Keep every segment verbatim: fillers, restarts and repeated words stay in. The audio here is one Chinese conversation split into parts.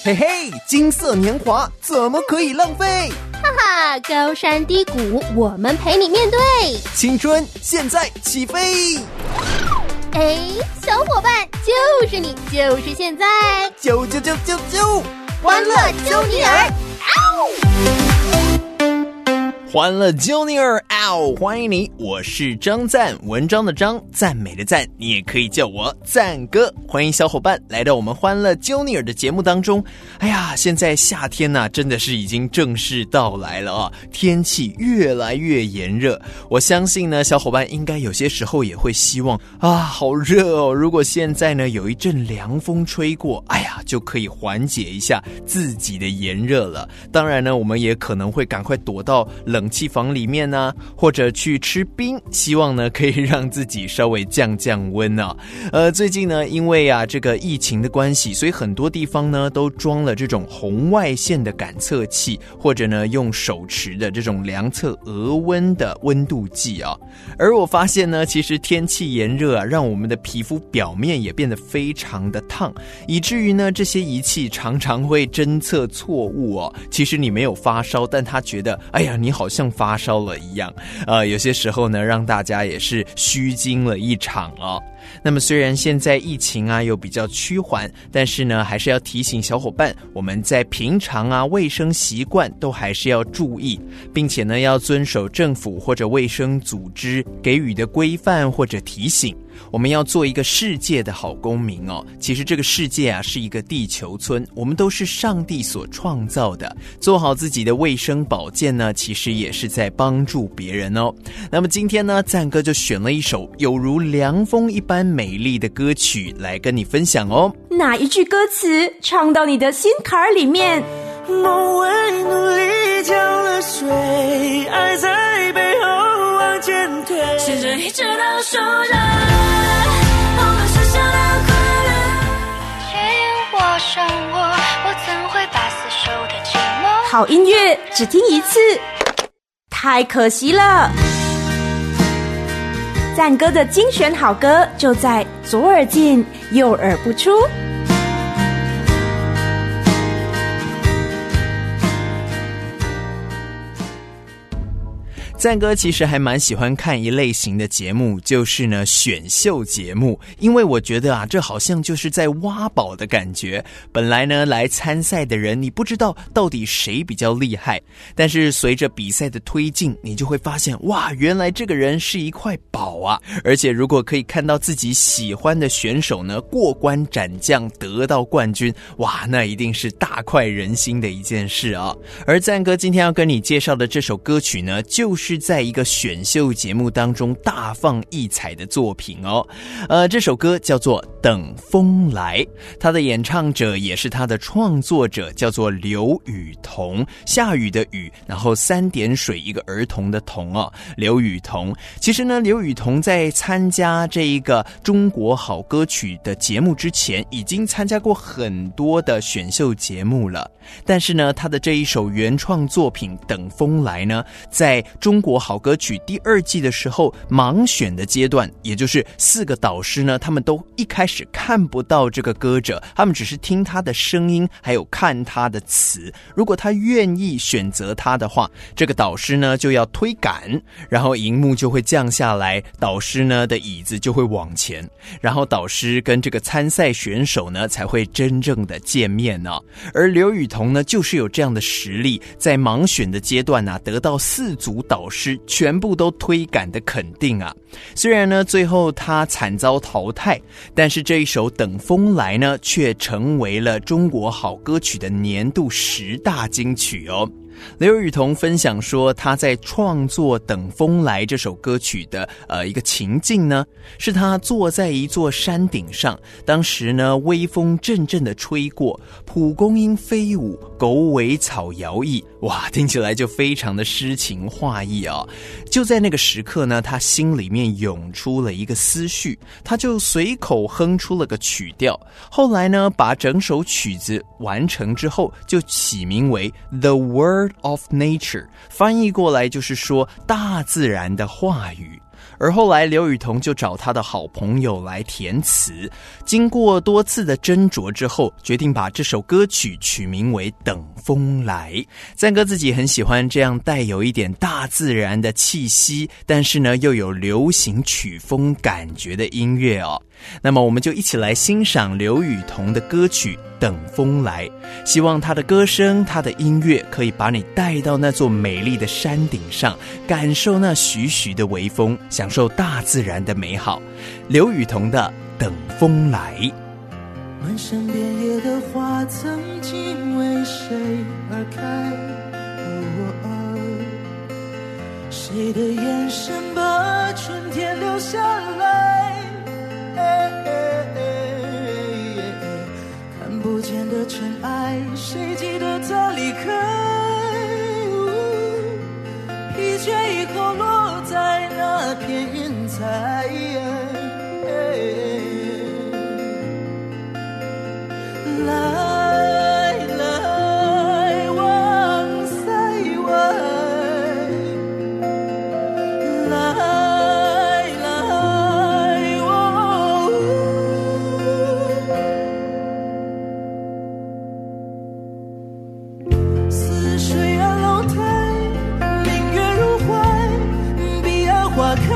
嘿嘿，金色年华怎么可以浪费？ 哈哈，高山低谷，我们陪你面对。 青春现在起飞！ 哎，小伙伴，就是你，就是现在， 啾啾啾啾啾， 欢乐揪尼尔！ 欢乐揪尼尔嗷！欢迎你，我是张赞，文章的张，赞美的赞，你也可以叫我赞哥。欢迎小伙伴来到我们欢乐揪尼尔的节目当中。哎呀，现在夏天呢、啊，真的是已经正式到来了啊，天气越来越炎热。我相信呢，小伙伴应该有些时候也会希望啊，好热哦！如果现在呢有一阵凉风吹过，哎呀，就可以缓解一下自己的炎热了。当然呢，我们也可能会赶快躲到冷冷气房里面呢、啊，或者去吃冰，希望呢可以让自己稍微降降温啊。呃，最近呢，因为啊这个疫情的关系，所以很多地方呢都装了这种红外线的感测器，或者呢用手持的这种量测额温的温度计啊。而我发现呢，其实天气炎热啊，让我们的皮肤表面也变得非常的烫，以至于呢这些仪器常常会侦测错误哦。其实你没有发烧，但他觉得，哎呀，你好像发烧了一样，呃，有些时候呢，让大家也是虚惊了一场哦。那么虽然现在疫情啊又比较趋缓，但是呢，还是要提醒小伙伴，我们在平常啊卫生习惯都还是要注意，并且呢要遵守政府或者卫生组织给予的规范或者提醒。我们要做一个世界的好公民哦。其实这个世界啊是一个地球村，我们都是上帝所创造的。做好自己的卫生保健呢，其实也是在帮助别人哦。那么今天呢，赞哥就选了一首有如凉风一般美丽的歌曲来跟你分享哦。 哪一句歌词唱到你的心坎儿里面？ 梦为努力浇了水，爱在背后往前推，牵着一直到手掌，我们剩下的快乐。 紧握上我，我怎会把死守的寂寞？ 好音乐只听一次，太可惜了。赞歌的精选好歌就在左耳进右耳不出。 赞哥其实还蛮喜欢看一类型的节目，就是呢选秀节目，因为我觉得啊，这好像就是在挖宝的感觉。本来呢来参赛的人，你不知道到底谁比较厉害，但是随着比赛的推进，你就会发现，哇，原来这个人是一块宝啊！而且如果可以看到自己喜欢的选手呢过关斩将得到冠军，哇，那一定是大快人心的一件事啊。而赞哥今天要跟你介绍的这首歌曲呢，就是是在一个选秀节目当中大放异彩的作品哦。呃，这首歌叫做《等风来》，他的演唱者也是他的创作者，叫做刘雨桐，下雨的雨，然后三点水一个儿童的童哦，刘雨桐。其实呢，刘雨桐在参加这一个中国好歌曲的节目之前，已经参加过很多的选秀节目了。但是呢，他的这一首原创作品《等风来》呢，在中国好歌曲第二季的时候盲选的阶段，也就是四个导师呢，他们都一开始看不到这个歌者，他们只是听他的声音还有看他的词，如果他愿意选择他的话，这个导师呢就要推杆，然后荧幕就会降下来，导师呢的椅子就会往前，然后导师跟这个参赛选手呢才会真正的见面呢、哦。而刘雨桐呢就是有这样的实力，在盲选的阶段啊，得到四组导师全部都推杆的肯定啊。虽然呢最后他惨遭淘汰，但是这一首《等风来》呢却成为了中国好歌曲的年度十大金曲哦。刘雨桐分享说，他在创作《等风来》这首歌曲的呃一个情境呢，是他坐在一座山顶上，当时呢微风阵阵的吹过，蒲公英飞舞，狗尾草摇曳，哇，听起来就非常的诗情画意啊、哦。就在那个时刻呢，他心里面涌出了一个思绪，他就随口哼出了个曲调。后来呢，把整首曲子完成之后，就起名为 The Word of Nature， 翻译过来就是说大自然的话语。 而后来刘雨桐就找他的好朋友来填词，经过多次的斟酌之后，决定把这首歌曲取名为《等风来》。赞哥自己很喜欢这样带有一点大自然的气息，但是呢又有流行曲风感觉的音乐哦。那么我们就一起来欣赏刘雨桐的歌曲《等风来》，希望他的歌声，他的音乐可以把你带到那座美丽的山顶上，感受那徐徐的微风，享受大自然的美好。刘雨桐的《等风来》。 满山遍野的花曾经为谁而开，哦哦，谁的眼神把春天留下来，哎哎哎哎，看不见的尘埃，谁记得它离开，哦，疲倦以后落在那片云彩，哎哎，来来往塞外，来来哦，似水岸楼台，明月如怀，彼岸花开，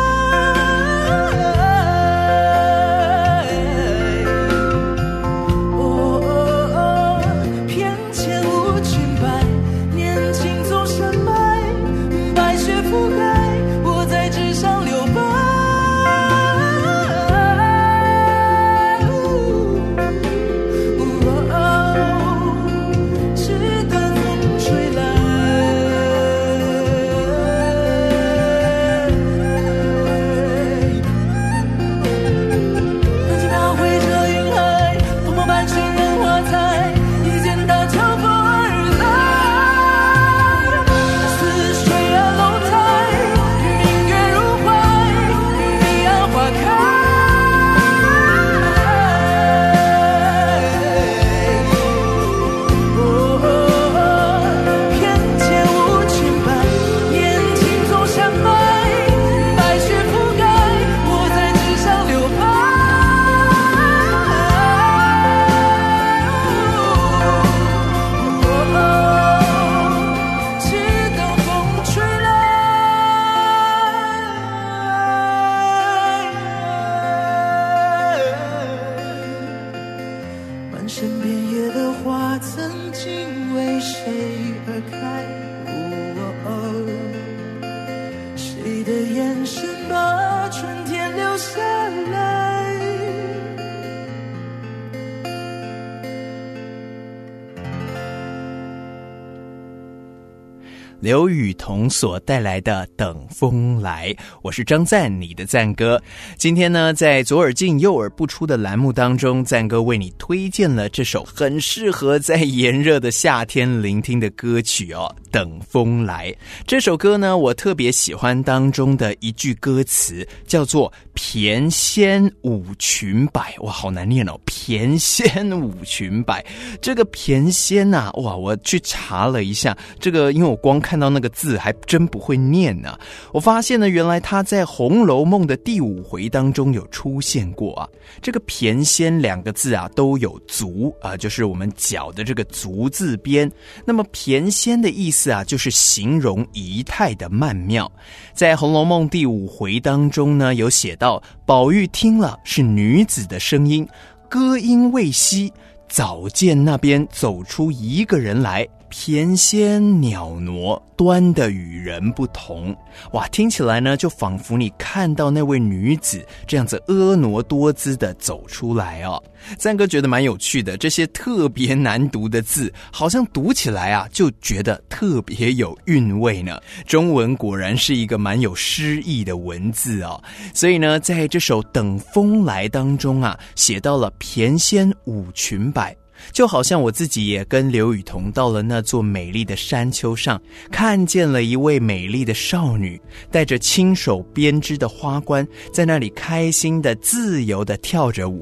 刘雨桐所带来的《等风来》，我是张赞，你的赞哥。今天呢，在左耳进右耳不出的栏目当中，赞哥为你推荐了这首很适合在炎热的夏天聆听的歌曲哦，《等风来》。这首歌呢，我特别喜欢当中的一句歌词，叫做翩跹舞裙摆。哇，好难念哦，翩跹舞裙摆。这个翩跹啊，哇，我去查了一下，这个因为我光看到那个字还真不会念啊。我发现呢，原来它在《红楼梦》的第五回当中有出现过啊。这个翩跹两个字啊，都有足啊，就是我们脚的这个足字边。那么翩跹的意思啊，就是形容仪态的曼妙。在《红楼梦》第五回当中呢，有写到宝玉听了是女子的声音，歌音未息，早见那边走出一个人来，翩跹袅娜，端的与人不同。哇，听起来呢，就仿佛你看到那位女子这样子婀娜多姿的走出来哦。赞哥觉得蛮有趣的，这些特别难读的字，好像读起来啊，就觉得特别有韵味呢。中文果然是一个蛮有诗意的文字哦。所以呢，在这首《等风来》当中啊，写到了翩跹舞裙摆。就好像我自己也跟刘雨桐到了那座美丽的山丘上，看见了一位美丽的少女，带着亲手编织的花冠，在那里开心的自由的跳着舞呢。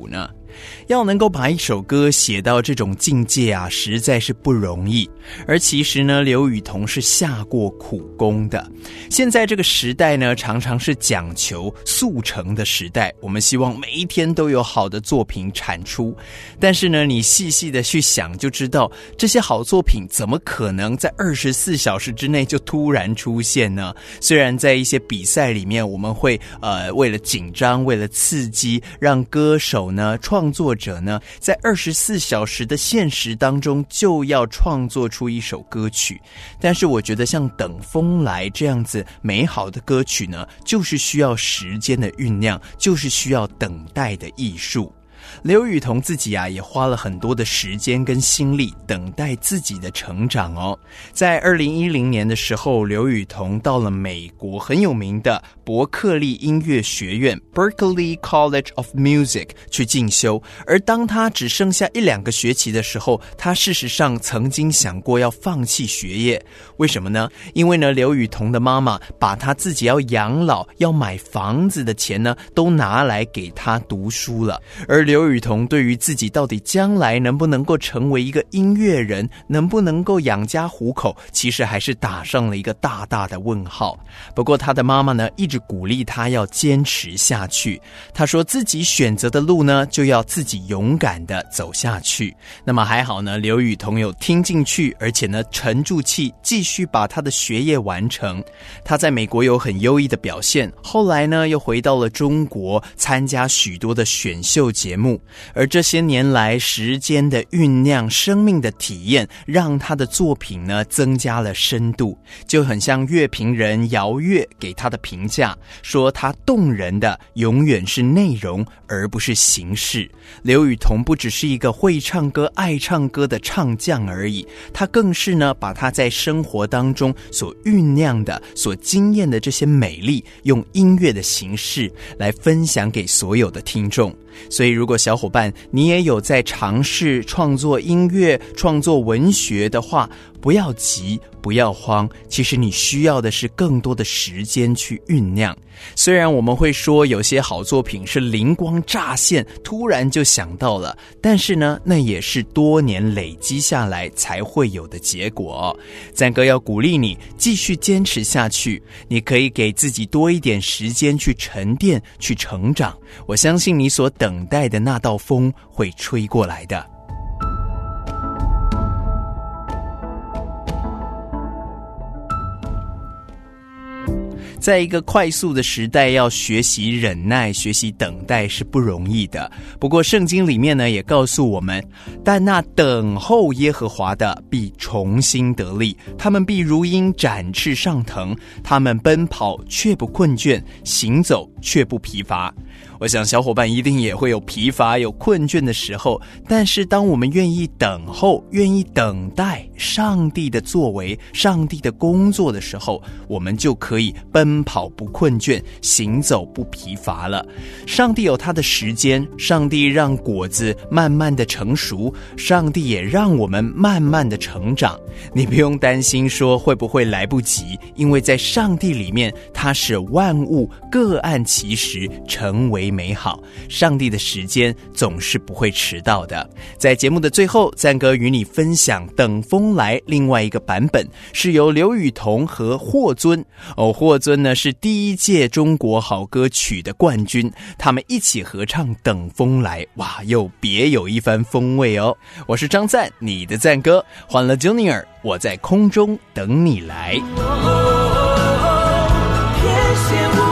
要能够把一首歌写到这种境界啊，实在是不容易。而其实呢，刘雨桐是下过苦功的。现在这个时代呢，常常是讲求速成的时代，我们希望每一天都有好的作品产出。但是呢，你细细的去想就知道，这些好作品怎么可能在二十四小时之内就突然出现呢？虽然在一些比赛里面，我们会呃为了紧张，为了刺激，让歌手呢、创作者呢，在二十四小时的现实当中就要创作出一首歌曲。但是我觉得像《等风来》这样子美好的歌曲呢，就是需要时间的酝酿，就是需要等待的艺术。刘雨桐自己啊，也花了很多的时间跟心力等待自己的成长哦。在二零一零年的时候，刘雨桐到了美国很有名的伯克利音乐学院 Berklee College of Music 去进修。而当他只剩下一两个学期的时候，他事实上曾经想过要放弃学业。为什么呢？因为呢，刘雨桐的妈妈把他自己要养老、要买房子的钱呢，都拿来给他读书了。而刘雨桐对于自己到底将来能不能够成为一个音乐人，能不能够养家糊口，其实还是打上了一个大大的问号。不过他的妈妈呢，一直鼓励他要坚持下去。他说自己选择的路呢，就要自己勇敢的走下去。那么还好呢，刘雨桐有听进去，而且呢沉住气，继续把他的学业完成。他在美国有很优异的表现，后来呢又回到了中国，参加许多的选秀节目。而这些年来时间的酝酿，生命的体验，让他的作品呢增加了深度。就很像乐评人姚月给他的评价，说他动人的永远是内容，而不是形式。刘雨桐不只是一个会唱歌、爱唱歌的唱将而已，他更是呢把他在生活当中所酝酿的、所经验的这些美丽，用音乐的形式来分享给所有的听众。所以如果小伙伴你也有在尝试创作音乐、创作文学的话，不要急，不要慌，其实你需要的是更多的时间去酝酿。虽然我们会说有些好作品是灵光乍现，突然就想到了，但是呢，那也是多年累积下来才会有的结果。赞哥要鼓励你继续坚持下去，你可以给自己多一点时间去沉淀、去成长。我相信你所等待的那道风会吹过来的。在一个快速的时代，要学习忍耐、学习等待是不容易的。不过圣经里面呢，也告诉我们，但那等候耶和华的必重新得力，他们必如鹰展翅上腾，他们奔跑却不困倦，行走却不疲乏。我想小伙伴一定也会有疲乏、有困倦的时候，但是当我们愿意等候、愿意等待上帝的作为、上帝的工作的时候，我们就可以奔跑不困倦，行走不疲乏了。上帝有他的时间，上帝让果子慢慢的成熟，上帝也让我们慢慢的成长。你不用担心说会不会来不及，因为在上帝里面，他使万物各按其时成为美好。上帝的时间总是不会迟到的。在节目的最后，赞哥与你分享《等风来》另外一个版本，是由刘雨桐和霍尊哦，霍尊呢是第一届中国好歌曲的冠军，他们一起合唱《等风来》，哇，又别有一番风味哦。我是张赞，你的赞哥，欢乐 Junior， 我在空中等你来。 别嫌我